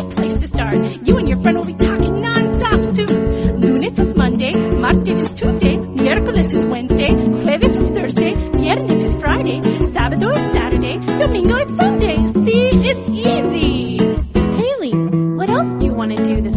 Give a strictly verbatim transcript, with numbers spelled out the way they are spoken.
great place to start. You and your friend will be talking non-stop soon. Lunes is Monday, martes is Tuesday, miércoles is Wednesday, jueves is Thursday, viernes is Friday, sábado is Saturday, domingo is Sunday. See, it's easy. Haley, what else do you want to do this